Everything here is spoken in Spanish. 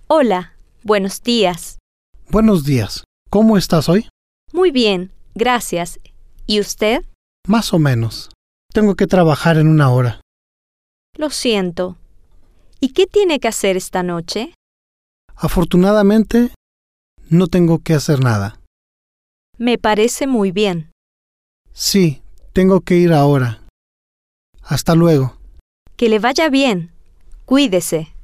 Hola, buenos días. Buenos días. ¿Cómo estás hoy? Muy bien, gracias. ¿Y usted? Más o menos. Tengo que trabajar en una hora. Lo siento. ¿Y qué tiene que hacer esta noche? Afortunadamente, no tengo que hacer nada. Me parece muy bien. Sí, tengo que ir ahora. Hasta luego. Que le vaya bien. Cuídese.